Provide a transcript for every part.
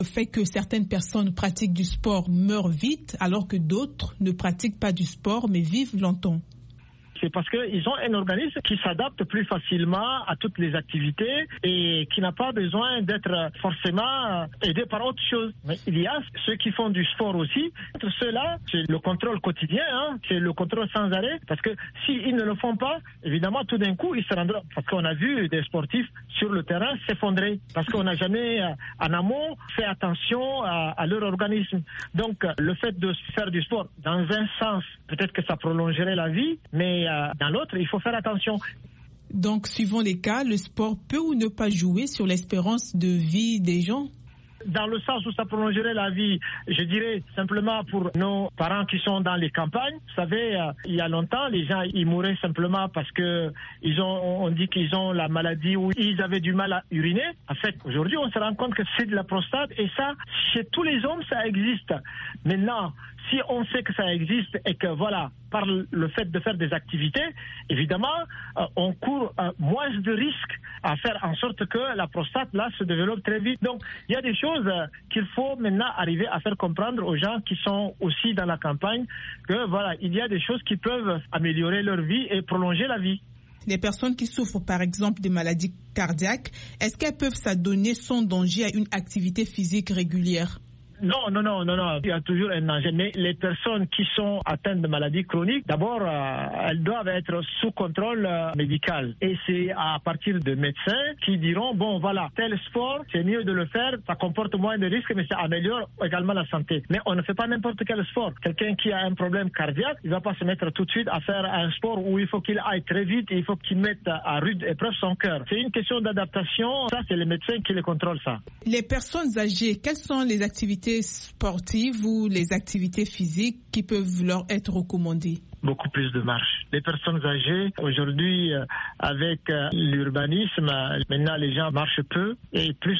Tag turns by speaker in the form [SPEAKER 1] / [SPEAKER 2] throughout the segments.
[SPEAKER 1] fait que certaines personnes pratiquent du sport meurent vite, alors que d'autres ne pratiquent pas du sport mais vivent longtemps?
[SPEAKER 2] C'est parce qu'ils ont un organisme qui s'adapte plus facilement à toutes les activités et qui n'a pas besoin d'être forcément aidé par autre chose. Mais il y a ceux qui font du sport aussi. Entre ceux-là, c'est le contrôle quotidien, c'est le contrôle sans arrêt. Parce que s'ils ne le font pas, évidemment, tout d'un coup, ils se rendront. Parce qu'on a vu des sportifs sur le terrain s'effondrer. Parce qu'on n'a jamais, en amont, fait attention à leur organisme. Donc, le fait de faire du sport, dans un sens, peut-être que ça prolongerait la vie, mais dans l'autre, il faut faire attention.
[SPEAKER 1] Donc, suivant les cas, le sport peut ou ne pas jouer sur l'espérance de vie des gens?
[SPEAKER 2] Dans le sens où ça prolongerait la vie, je dirais simplement pour nos parents qui sont dans les campagnes. Vous savez, il y a longtemps, les gens ils mouraient simplement parce que on dit qu'ils ont la maladie ou ils avaient du mal à uriner. En fait, aujourd'hui, on se rend compte que c'est de la prostate et ça, chez tous les hommes, ça existe. Maintenant, si on sait que ça existe et que voilà, par le fait de faire des activités, évidemment, on court moins de risques à faire en sorte que la prostate là se développe très vite. Donc, il y a des choses qu'il faut maintenant arriver à faire comprendre aux gens qui sont aussi dans la campagne que voilà, il y a des choses qui peuvent améliorer leur vie et prolonger la vie.
[SPEAKER 1] Les personnes qui souffrent par exemple des maladies cardiaques, est-ce qu'elles peuvent s'adonner sans danger à une activité physique régulière?
[SPEAKER 2] Non. Il y a toujours un danger. Mais les personnes qui sont atteintes de maladies chroniques, d'abord, elles doivent être sous contrôle médical. Et c'est à partir de médecins qui diront, bon, voilà, tel sport, c'est mieux de le faire, ça comporte moins de risques, mais ça améliore également la santé. Mais on ne fait pas n'importe quel sport. Quelqu'un qui a un problème cardiaque, il ne va pas se mettre tout de suite à faire un sport où il faut qu'il aille très vite et il faut qu'il mette à rude épreuve son cœur. C'est une question d'adaptation. Ça, c'est les médecins qui les contrôlent, ça.
[SPEAKER 1] Les personnes âgées, quelles sont les activités sportives ou les activités physiques qui peuvent leur être recommandées?
[SPEAKER 2] Beaucoup plus de marche. Les personnes âgées, aujourd'hui, avec l'urbanisme, maintenant les gens marchent peu. Et plus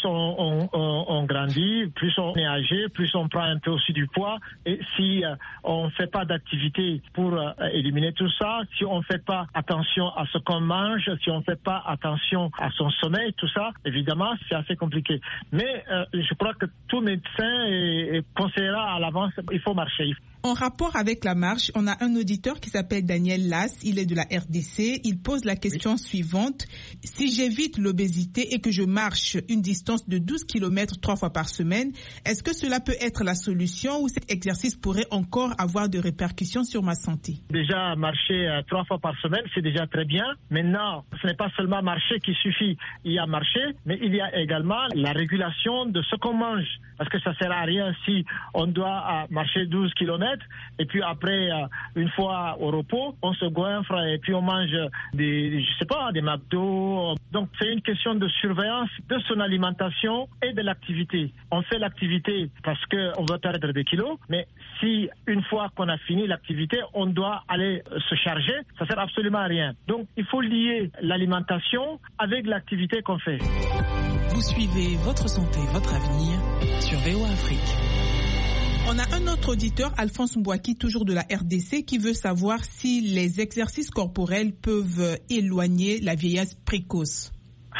[SPEAKER 2] on grandit, plus on est âgé, plus on prend un peu aussi du poids. Et si on ne fait pas d'activité pour éliminer tout ça, si on ne fait pas attention à ce qu'on mange, si on ne fait pas attention à son sommeil, tout ça, évidemment, c'est assez compliqué. Mais je crois que tout médecin conseillera à l'avance, il faut marcher.
[SPEAKER 1] En rapport avec la marche, on a un auditeur qui s'appelle Daniel Lass, il est de la RDC. Il pose la question suivante. Si j'évite l'obésité et que je marche une distance de 12 km 3 fois par semaine, est-ce que cela peut être la solution ou cet exercice pourrait encore avoir de répercussions sur ma santé?
[SPEAKER 2] Déjà, marcher 3 fois par semaine, c'est déjà très bien. Maintenant, ce n'est pas seulement marcher qui suffit. Il y a marcher, mais il y a également la régulation de ce qu'on mange. Parce que ça ne sert à rien si on doit marcher 12 km et puis après, une fois au repos, on se goinfre et puis on mange des McDo. Donc c'est une question de surveillance de son alimentation et de l'activité. On fait l'activité parce qu'on veut perdre des kilos, mais si une fois qu'on a fini l'activité, on doit aller se charger, ça ne sert absolument à rien. Donc il faut lier l'alimentation avec l'activité qu'on fait.
[SPEAKER 3] Vous suivez Votre Santé, Votre Avenir sur VOA Afrique.
[SPEAKER 1] On a un autre auditeur, Alphonse Mbouaki, toujours de la RDC, qui veut savoir si les exercices corporels peuvent éloigner la vieillesse précoce.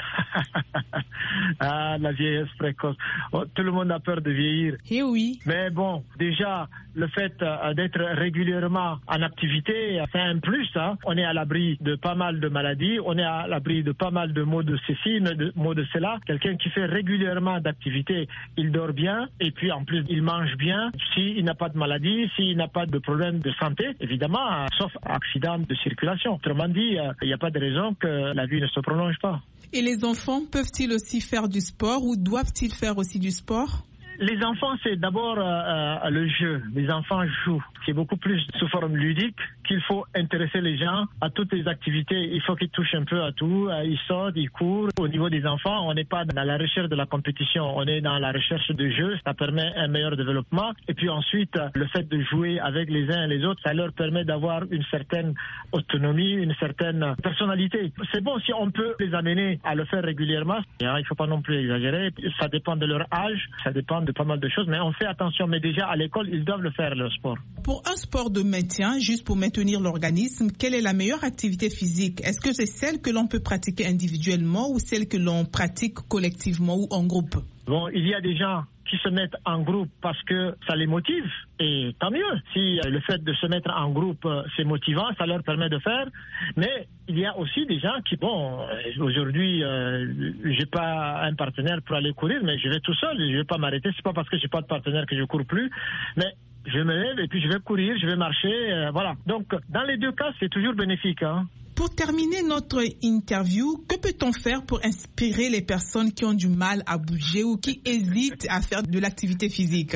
[SPEAKER 2] Ah, la vieillesse précoce. Oh, tout le monde a peur de vieillir.
[SPEAKER 1] Eh oui.
[SPEAKER 2] Mais bon, déjà, le fait d'être régulièrement en activité, c'est un plus. On est à l'abri de pas mal de maladies, on est à l'abri de pas mal de maux de ceci, de maux de cela. Quelqu'un qui fait régulièrement d'activité, il dort bien et puis en plus, il mange bien. S'il n'a pas de maladie, s'il n'a pas de problème de santé, évidemment, sauf accident de circulation. Autrement dit, il n'y a pas de raison que la vie ne se prolonge pas.
[SPEAKER 1] Et les enfants peuvent-ils aussi faire du sport ou doivent-ils faire aussi du sport?
[SPEAKER 2] Les enfants, c'est d'abord le jeu. Les enfants jouent. C'est beaucoup plus sous forme ludique qu'il faut intéresser les gens à toutes les activités. Il faut qu'ils touchent un peu à tout. Ils sortent, ils courent. Au niveau des enfants, on n'est pas dans la recherche de la compétition. On est dans la recherche de jeu. Ça permet un meilleur développement. Et puis ensuite, le fait de jouer avec les uns et les autres, ça leur permet d'avoir une certaine autonomie, une certaine personnalité. C'est bon si on peut les amener à le faire régulièrement. Il ne faut pas non plus exagérer. Ça dépend de leur âge. Ça dépend de pas mal de choses, mais on fait attention. Mais déjà, à l'école, ils doivent le faire, le sport.
[SPEAKER 1] Pour un sport de maintien, juste pour maintenir l'organisme, quelle est la meilleure activité physique? Est-ce que c'est celle que l'on peut pratiquer individuellement ou celle que l'on pratique collectivement ou en groupe?
[SPEAKER 2] Bon, il y a des gens qui se mettent en groupe parce que ça les motive, et tant mieux. Si le fait de se mettre en groupe, c'est motivant, ça leur permet de faire. Mais il y a aussi des gens qui, aujourd'hui, j'ai pas un partenaire pour aller courir, mais je vais tout seul, je vais pas m'arrêter. C'est pas parce que j'ai pas de partenaire que je cours plus, mais je me lève et puis je vais courir, je vais marcher, voilà. Donc, dans les deux cas, c'est toujours bénéfique, hein.
[SPEAKER 1] Pour terminer notre interview, que peut-on faire pour inspirer les personnes qui ont du mal à bouger ou qui hésitent à faire de l'activité physique?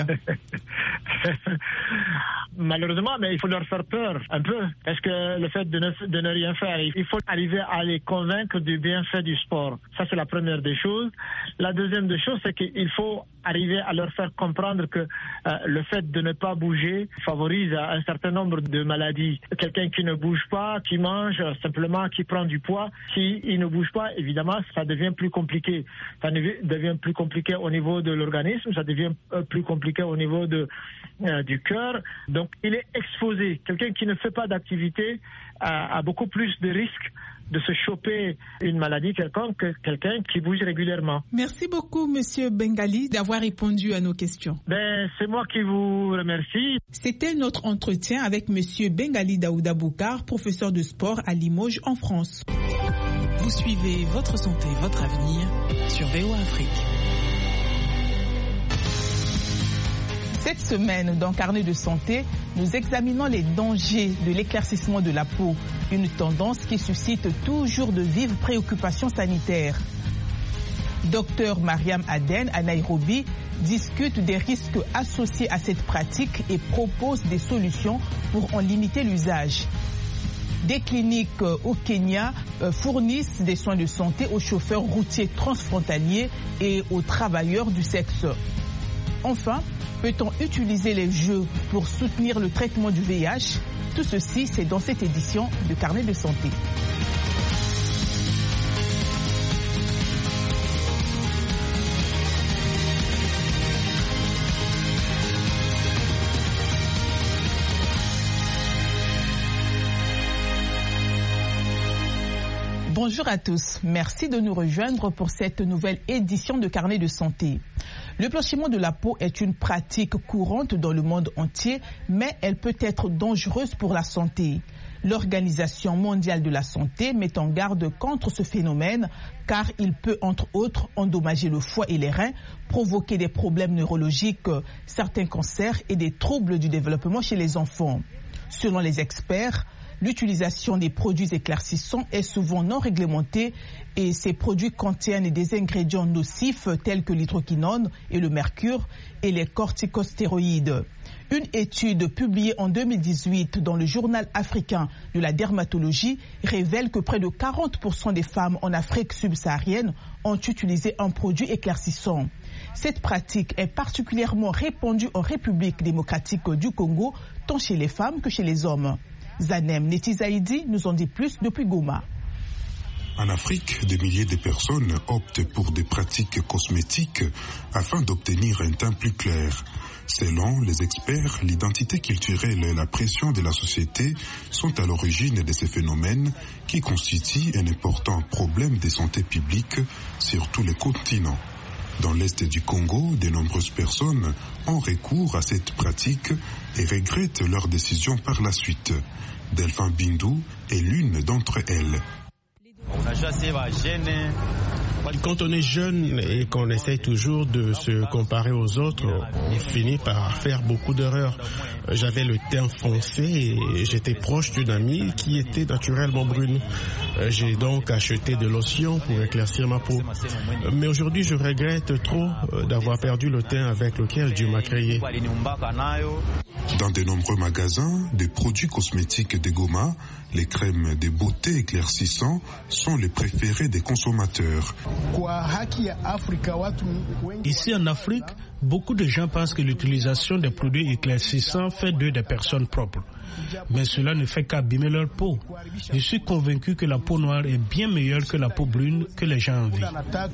[SPEAKER 2] Malheureusement, mais il faut leur faire peur un peu, parce que le fait de ne rien faire, il faut arriver à les convaincre du bienfait du sport. Ça, c'est la première des choses. La deuxième des choses, c'est qu'il faut arriver à leur faire comprendre que le fait de ne pas bouger favorise un certain nombre de maladies. Quelqu'un qui ne bouge pas, qui mange simplement, qui prend du poids, s'il ne bouge pas, évidemment, ça devient plus compliqué. Ça devient plus compliqué au niveau de l'organisme, ça devient plus compliqué au niveau du cœur. Donc, il est exposé. Quelqu'un qui ne fait pas d'activité a beaucoup plus de risques de se choper une maladie quelconque que quelqu'un qui bouge régulièrement.
[SPEAKER 1] Merci beaucoup, Monsieur Bengali, d'avoir répondu à nos questions.
[SPEAKER 2] C'est moi qui vous remercie.
[SPEAKER 1] C'était notre entretien avec Monsieur Bengali Daouda Boukar, professeur de sport à Limoges, en France.
[SPEAKER 3] Vous suivez Votre Santé, Votre Avenir sur VOA Afrique.
[SPEAKER 1] Cette semaine, dans Carnet de santé, nous examinons les dangers de l'éclaircissement de la peau, une tendance qui suscite toujours de vives préoccupations sanitaires. Dr Mariam Aden à Nairobi discute des risques associés à cette pratique et propose des solutions pour en limiter l'usage. Des cliniques au Kenya fournissent des soins de santé aux chauffeurs routiers transfrontaliers et aux travailleurs du sexe. Enfin, peut-on utiliser les jeux pour soutenir le traitement du VIH? Tout ceci, c'est dans cette édition de Carnet de santé. Bonjour à tous, merci de nous rejoindre pour cette nouvelle édition de Carnet de santé. Le blanchiment de la peau est une pratique courante dans le monde entier, mais elle peut être dangereuse pour la santé. L'Organisation mondiale de la santé met en garde contre ce phénomène car il peut entre autres endommager le foie et les reins, provoquer des problèmes neurologiques, certains cancers et des troubles du développement chez les enfants. Selon les experts, l'utilisation des produits éclaircissants est souvent non réglementée et ces produits contiennent des ingrédients nocifs tels que l'hydroquinone et le mercure et les corticostéroïdes. Une étude publiée en 2018 dans le journal africain de la dermatologie révèle que près de 40% des femmes en Afrique subsaharienne ont utilisé un produit éclaircissant. Cette pratique est particulièrement répandue en République démocratique du Congo, tant chez les femmes que chez les hommes. Zanem Netizaïdi nous en dit plus depuis Goma.
[SPEAKER 4] En Afrique, des milliers de personnes optent pour des pratiques cosmétiques afin d'obtenir un teint plus clair. Selon les experts, l'identité culturelle et la pression de la société sont à l'origine de ces phénomènes qui constituent un important problème de santé publique sur tous les continents. Dans l'est du Congo, de nombreuses personnes ont recours à cette pratique et regrettent leur décision par la suite. Delphin Bindou est l'une d'entre elles.
[SPEAKER 5] Quand on est jeune et qu'on essaye toujours de se comparer aux autres, on finit par faire beaucoup d'erreurs. J'avais le teint foncé et j'étais proche d'une amie qui était naturellement brune. J'ai donc acheté de lotion pour éclaircir ma peau. Mais aujourd'hui, je regrette trop d'avoir perdu le teint avec lequel Dieu m'a créé.
[SPEAKER 4] Dans de nombreux magasins, des produits cosmétiques de Goma, les crèmes de beauté éclaircissants sont les préférés des consommateurs.
[SPEAKER 6] Ici en Afrique, beaucoup de gens pensent que l'utilisation des produits éclaircissants fait d'eux des personnes propres. Mais cela ne fait qu'abîmer leur peau. Je suis convaincu que la peau noire est bien meilleure que la peau brune que les gens envient.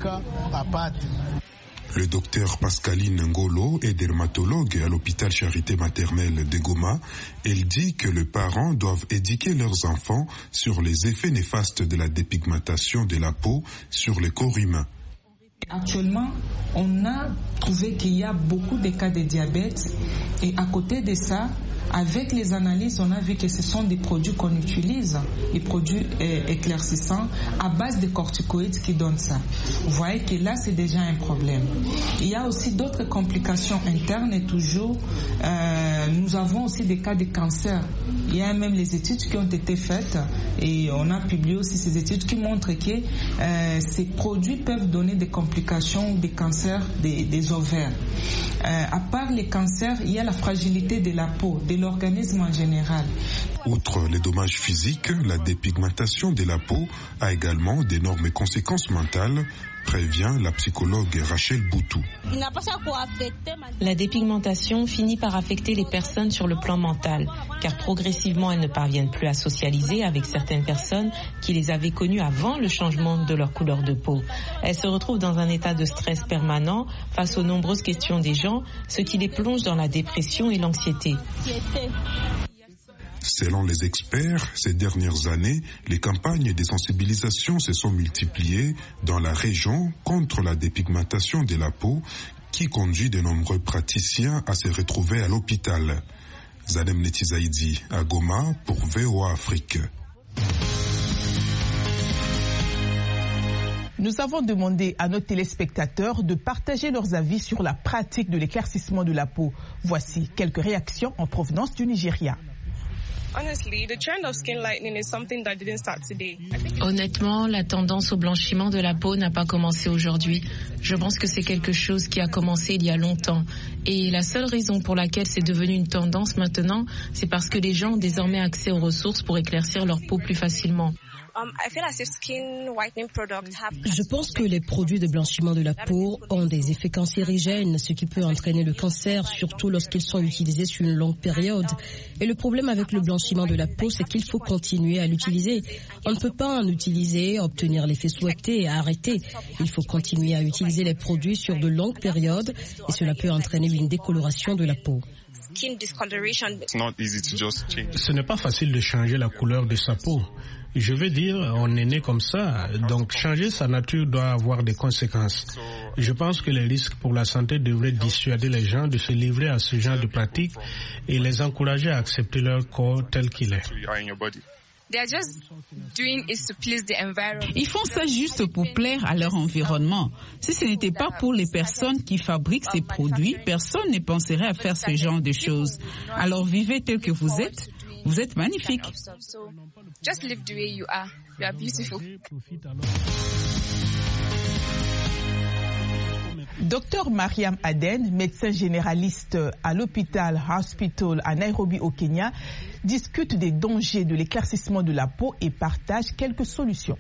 [SPEAKER 4] Le docteur Pascaline Ngolo est dermatologue à l'hôpital Charité maternelle de Goma. Elle dit que les parents doivent éduquer leurs enfants sur les effets néfastes de la dépigmentation de la peau sur le corps humain.
[SPEAKER 7] Actuellement, on a trouvé qu'il y a beaucoup de cas de diabète et à côté de ça, avec les analyses, on a vu que ce sont des produits qu'on utilise, les produits éclaircissants à base de corticoïdes qui donnent ça. Vous voyez que là, c'est déjà un problème. Il y a aussi d'autres complications internes et toujours, nous avons aussi des cas de cancer. Il y a même les études qui ont été faites et on a publié aussi ces études qui montrent que ces produits peuvent donner des complications des cancers des ovaires. À part les cancers, il y a la fragilité de la peau, de l'organisme en général.
[SPEAKER 4] Outre les dommages physiques, la dépigmentation de la peau a également d'énormes conséquences mentales, prévient la psychologue Rachel Boutou.
[SPEAKER 8] La dépigmentation finit par affecter les personnes sur le plan mental, car progressivement elles ne parviennent plus à socialiser avec certaines personnes qui les avaient connues avant le changement de leur couleur de peau. Elles se retrouvent dans un état de stress permanent face aux nombreuses questions des gens, ce qui les plonge dans la dépression et l'anxiété.
[SPEAKER 4] Selon les experts, ces dernières années, les campagnes de sensibilisation se sont multipliées dans la région contre la dépigmentation de la peau qui conduit de nombreux praticiens à se retrouver à l'hôpital. Zanem Netizaidi à Goma pour VOA Afrique.
[SPEAKER 1] Nous avons demandé à nos téléspectateurs de partager leurs avis sur la pratique de l'éclaircissement de la peau. Voici quelques réactions en provenance du Nigeria.
[SPEAKER 8] Honnêtement, la tendance au blanchiment de la peau n'a pas commencé aujourd'hui. Je pense que c'est quelque chose qui a commencé il y a longtemps. Et la seule raison pour laquelle c'est devenu une tendance maintenant, c'est parce que les gens ont désormais accès aux ressources pour éclaircir leur peau plus facilement.
[SPEAKER 9] Je pense que les produits de blanchiment de la peau ont des effets cancérigènes, ce qui peut entraîner le cancer, surtout lorsqu'ils sont utilisés sur une longue période. Et le problème avec le blanchiment de la peau, c'est qu'il faut continuer à l'utiliser. On ne peut pas en utiliser, obtenir l'effet souhaité et arrêter. Il faut continuer à utiliser les produits sur de longues périodes et cela peut entraîner une décoloration de la peau.
[SPEAKER 6] Ce n'est pas facile de changer la couleur de sa peau. Je veux dire, on est né comme ça, donc changer sa nature doit avoir des conséquences. Je pense que les risques pour la santé devraient dissuader les gens de se livrer à ce genre de pratiques et les encourager à accepter leur corps tel qu'il est.
[SPEAKER 3] Ils font ça juste pour plaire à leur environnement. Si ce n'était pas pour les personnes qui fabriquent ces produits, personne ne penserait à faire ce genre de choses. Alors vivez tel que vous êtes magnifique.
[SPEAKER 10] Just live the way you are. You are beautiful.
[SPEAKER 1] Docteur Mariam Aden, médecin généraliste à l'hôpital Hospital à Nairobi au Kenya, discute des dangers de l'éclaircissement de la peau et partage quelques solutions.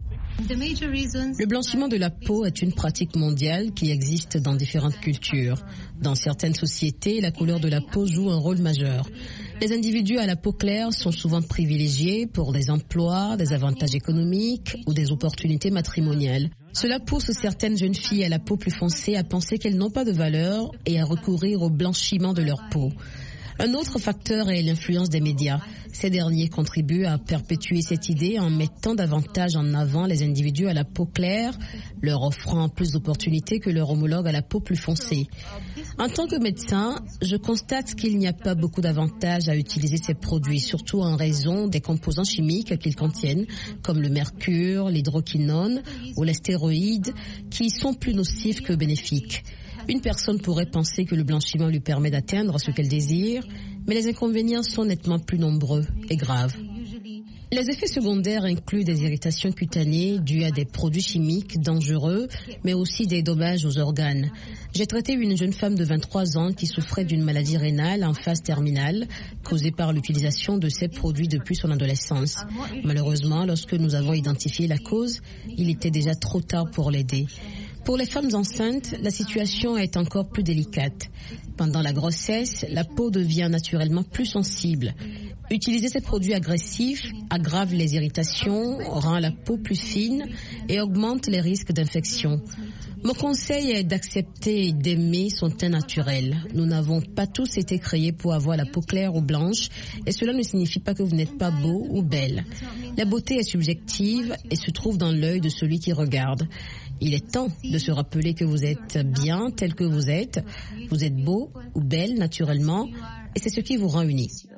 [SPEAKER 9] Le blanchiment de la peau est une pratique mondiale qui existe dans différentes cultures. Dans certaines sociétés, la couleur de la peau joue un rôle majeur. Les individus à la peau claire sont souvent privilégiés pour des emplois, des avantages économiques ou des opportunités matrimoniales. Cela pousse certaines jeunes filles à la peau plus foncée à penser qu'elles n'ont pas de valeur et à recourir au blanchiment de leur peau. Un autre facteur est l'influence des médias. Ces derniers contribuent à perpétuer cette idée en mettant davantage en avant les individus à la peau claire, leur offrant plus d'opportunités que leurs homologues à la peau plus foncée. En tant que médecin, je constate qu'il n'y a pas beaucoup d'avantages à utiliser ces produits, surtout en raison des composants chimiques qu'ils contiennent, comme le mercure, l'hydroquinone ou les stéroïdes, qui sont plus nocifs que bénéfiques. Une personne pourrait penser que le blanchiment lui permet d'atteindre ce qu'elle désire, mais les inconvénients sont nettement plus nombreux et graves. Les effets secondaires incluent des irritations cutanées dues à des produits chimiques dangereux, mais aussi des dommages aux organes. J'ai traité une jeune femme de 23 ans qui souffrait d'une maladie rénale en phase terminale, causée par l'utilisation de ces produits depuis son adolescence. Malheureusement, lorsque nous avons identifié la cause, il était déjà trop tard pour l'aider. Pour les femmes enceintes, la situation est encore plus délicate. Pendant la grossesse, la peau devient naturellement plus sensible. Utiliser ces produits agressifs aggrave les irritations, rend la peau plus fine et augmente les risques d'infection. Mon conseil est d'accepter et d'aimer son teint naturel. Nous n'avons pas tous été créés pour avoir la peau claire ou blanche et cela ne signifie pas que vous n'êtes pas beau ou belle. La beauté est subjective et se trouve dans l'œil de celui qui regarde. Il est temps de se rappeler que vous êtes bien tel que vous êtes beau ou belle naturellement, et c'est ce qui vous rend unique.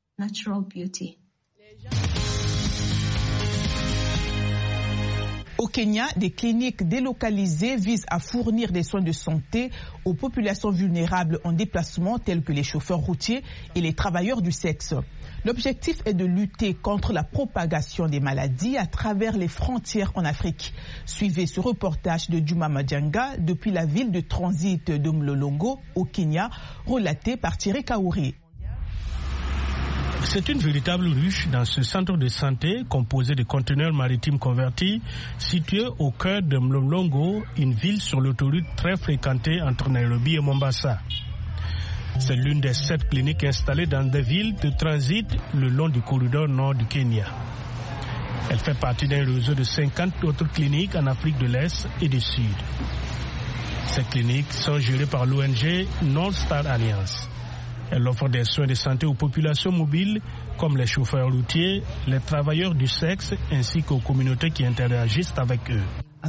[SPEAKER 1] Au Kenya, des cliniques délocalisées visent à fournir des soins de santé aux populations vulnérables en déplacement telles que les chauffeurs routiers et les travailleurs du sexe. L'objectif est de lutter contre la propagation des maladies à travers les frontières en Afrique. Suivez ce reportage de Juma Madjanga depuis la ville de transit de Mlolongo au Kenya, relaté par Thierry Kaouri.
[SPEAKER 6] C'est une véritable ruche dans ce centre de santé composé de conteneurs maritimes convertis situé au cœur de Mlolongo, une ville sur l'autoroute très fréquentée entre Nairobi et Mombasa. C'est l'une des 7 cliniques installées dans des villes de transit le long du corridor nord du Kenya. Elle fait partie d'un réseau de 50 autres cliniques en Afrique de l'Est et du Sud. Ces cliniques sont gérées par l'ONG North Star Alliance. Elle offre des soins de santé aux populations mobiles comme les chauffeurs routiers, les travailleurs du sexe ainsi qu'aux communautés qui interagissent avec eux.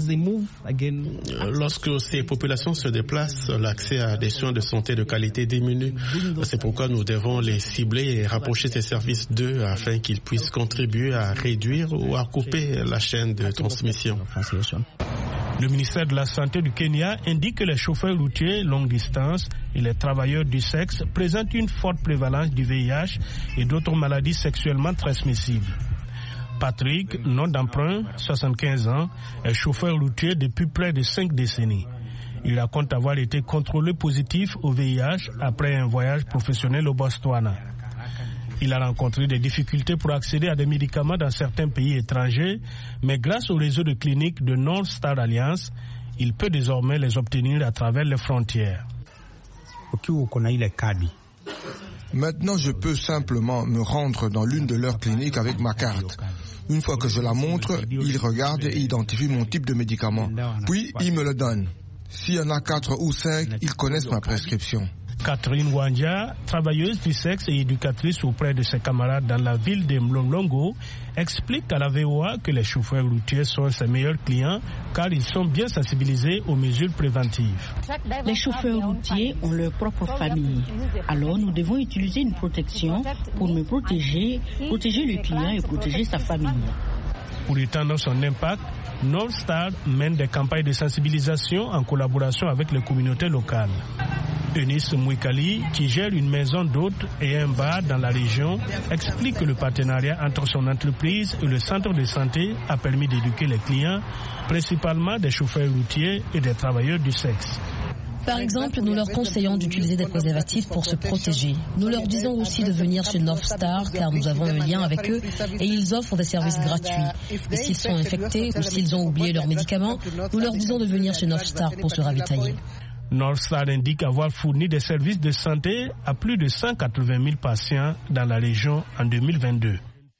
[SPEAKER 5] Lorsque ces populations se déplacent, l'accès à des soins de santé de qualité diminue. C'est pourquoi nous devons les cibler et rapprocher ces services d'eux afin qu'ils puissent contribuer à réduire ou à couper la chaîne de transmission.
[SPEAKER 6] Le ministère de la Santé du Kenya indique que les chauffeurs routiers longue distance et les travailleurs du sexe présentent une forte prévalence du VIH et d'autres maladies sexuellement transmissibles. Patrick, nom d'emprunt, 75 ans, est chauffeur routier depuis près de 5 décennies. Il raconte avoir été contrôlé positif au VIH après un voyage professionnel au Botswana. Il a rencontré des difficultés pour accéder à des médicaments dans certains pays étrangers, mais grâce au réseau de cliniques de North Star Alliance, il peut désormais les obtenir à travers les frontières.
[SPEAKER 11] Maintenant, je peux simplement me rendre dans l'une de leurs cliniques avec ma carte. Une fois que je la montre, ils regardent et identifient mon type de médicament. Puis, ils me le donnent. S'il y en a 4 ou 5, ils connaissent ma prescription.
[SPEAKER 6] Catherine Wanja, travailleuse du sexe et éducatrice auprès de ses camarades dans la ville de Mlolongo, explique à la VOA que les chauffeurs routiers sont ses meilleurs clients car ils sont bien sensibilisés aux mesures préventives.
[SPEAKER 12] Les chauffeurs routiers ont leur propre famille. Alors nous devons utiliser une protection pour me protéger le client et protéger sa famille.
[SPEAKER 6] Pour étendre son impact, North Star mène des campagnes de sensibilisation en collaboration avec les communautés locales. Eunice Mwikali, qui gère une maison d'hôtes et un bar dans la région, explique que le partenariat entre son entreprise et le centre de santé a permis d'éduquer les clients, principalement des chauffeurs routiers et des travailleurs du sexe.
[SPEAKER 9] Par exemple, nous leur conseillons d'utiliser des préservatifs pour se protéger. Nous leur disons aussi de venir chez North Star car nous avons un lien avec eux et ils offrent des services gratuits. Et s'ils sont infectés ou s'ils ont oublié leurs médicaments, nous leur disons de venir chez North Star pour se ravitailler.
[SPEAKER 6] North Star indique avoir fourni des services de santé à plus de 180 000 patients dans la région en 2022.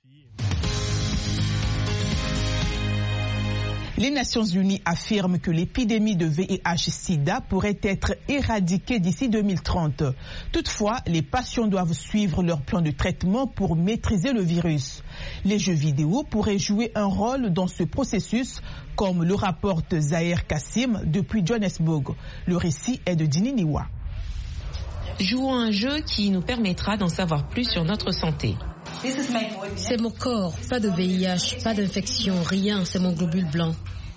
[SPEAKER 1] Les Nations Unies affirment que l'épidémie de VIH-Sida pourrait être éradiquée d'ici 2030. Toutefois, les patients doivent suivre leur plan de traitement pour maîtriser le virus. Les jeux vidéo pourraient jouer un rôle dans ce processus, comme le rapporte Zahir Kassim depuis Johannesburg. Le récit est de Dini Niwa.
[SPEAKER 8] Jouons un jeu qui nous permettra d'en savoir plus sur notre santé.
[SPEAKER 9] C'est mon corps, pas de VIH, pas d'infection, rien, c'est mon globule blanc.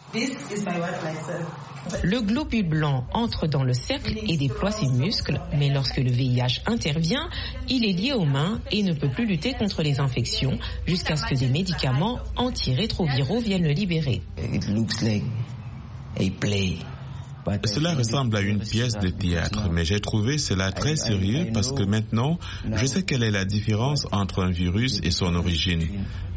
[SPEAKER 8] Le globule blanc entre dans le cercle et déploie ses muscles, mais lorsque le VIH intervient, il est lié aux mains et ne peut plus lutter contre les infections jusqu'à ce que des médicaments antirétroviraux viennent le libérer.
[SPEAKER 13] Cela ressemble à une pièce de théâtre, mais j'ai trouvé cela très sérieux parce que maintenant, je sais quelle est la différence entre un virus et son origine.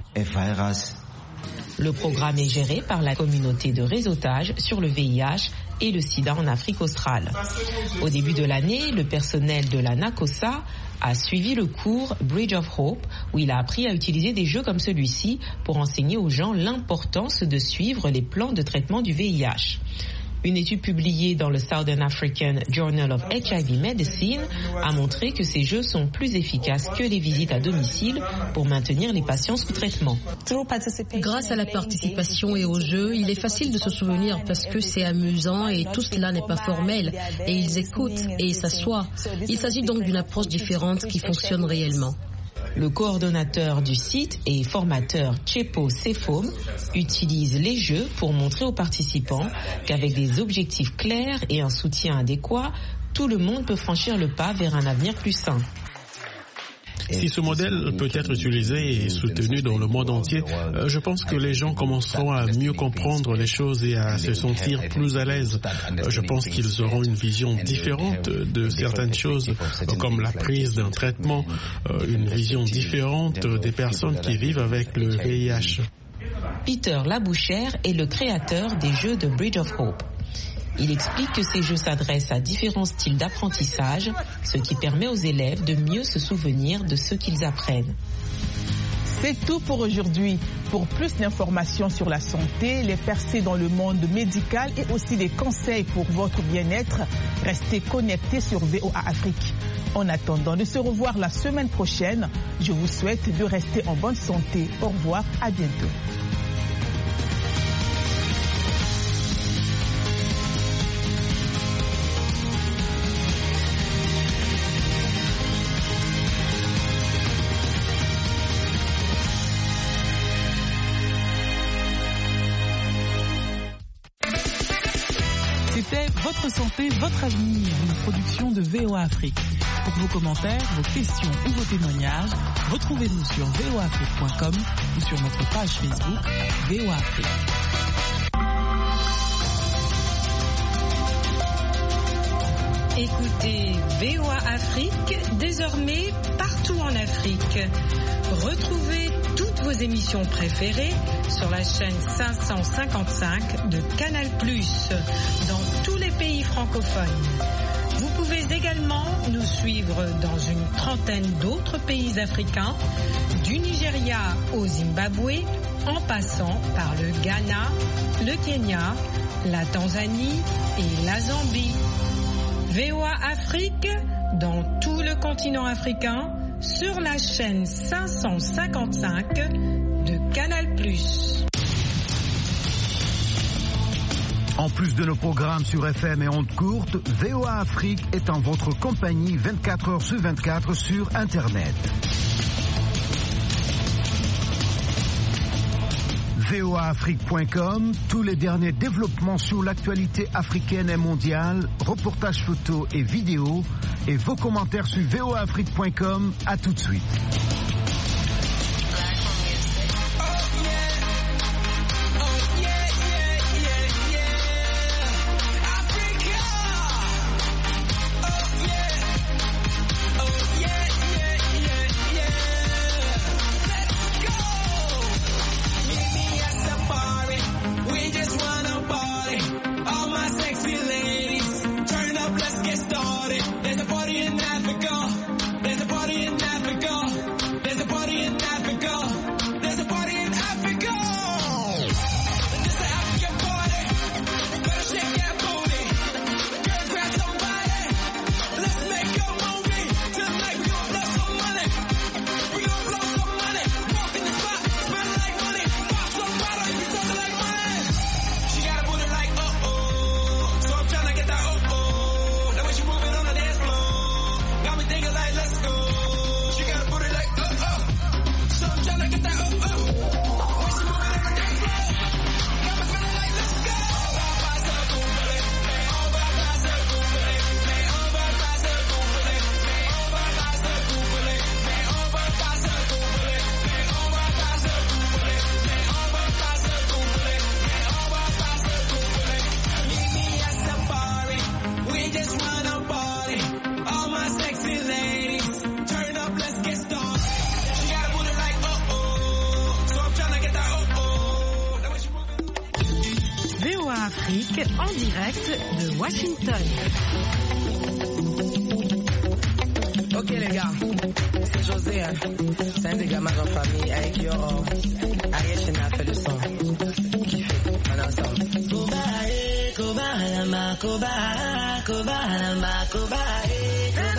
[SPEAKER 8] Le programme est géré par la communauté de réseautage sur le VIH et le sida en Afrique australe. Au début de l'année, le personnel de la NACOSA a suivi le cours Bridge of Hope où il a appris à utiliser des jeux comme celui-ci pour enseigner aux gens l'importance de suivre les plans de traitement du VIH. Une étude publiée dans le Southern African Journal of HIV Medicine a montré que ces jeux sont plus efficaces que les visites à domicile pour maintenir les patients sous traitement.
[SPEAKER 9] Grâce à la participation et aux jeux, il est facile de se souvenir parce que c'est amusant et tout cela n'est pas formel et ils écoutent et s'assoient. Il s'agit donc d'une approche différente qui fonctionne réellement.
[SPEAKER 8] Le coordonnateur du site et formateur Chepo Sefom utilise les jeux pour montrer aux participants qu'avec des objectifs clairs et un soutien adéquat, tout le monde peut franchir le pas vers un avenir plus sain.
[SPEAKER 5] Si ce modèle peut être utilisé et soutenu dans le monde entier, je pense que les gens commenceront à mieux comprendre les choses et à se sentir plus à l'aise. Je pense qu'ils auront une vision différente de certaines choses, comme la prise d'un traitement, une vision différente des personnes qui vivent avec le VIH.
[SPEAKER 8] Peter Labouchère est le créateur des jeux de Bridge of Hope. Il explique que ces jeux s'adressent à différents styles d'apprentissage, ce qui permet aux élèves de mieux se souvenir de ce qu'ils apprennent.
[SPEAKER 1] C'est tout pour aujourd'hui. Pour plus d'informations sur la santé, les percées dans le monde médical et aussi des conseils pour votre bien-être, restez connectés sur VOA Afrique. En attendant de se revoir la semaine prochaine, je vous souhaite de rester en bonne santé. Au revoir, à bientôt.
[SPEAKER 14] C'était Votre santé, votre avenir, une production de VOA Afrique. Pour vos commentaires, vos questions ou vos témoignages, retrouvez-nous sur voaafrique.com ou sur notre page Facebook VOA Afrique.
[SPEAKER 15] Écoutez VOA Afrique, désormais partout en Afrique. Retrouvez toutes vos émissions préférées sur la chaîne 555 de Canal+, dans tous les pays francophones. Vous pouvez également nous suivre dans une trentaine d'autres pays africains, du Nigeria au Zimbabwe, en passant par le Ghana, le Kenya, la Tanzanie et la Zambie. VOA Afrique, dans tout le continent africain, sur la chaîne 555 de Canal+.
[SPEAKER 16] En plus de nos programmes sur FM et ondes courtes, VOA Afrique est en votre compagnie 24 heures sur 24 sur Internet. voaafrique.com, tous les derniers développements sur l'actualité africaine et mondiale, reportages photos et vidéos, et vos commentaires sur voaafrique.com. À tout de suite.
[SPEAKER 15] En direct de Washington.
[SPEAKER 17] Ok les gars, c'est José, hein. C'est un des gamins de ma famille avec yo, Ariel Chenna a fait le son. Kiffé, on est ensemble. Makoba, Koba, Makoba,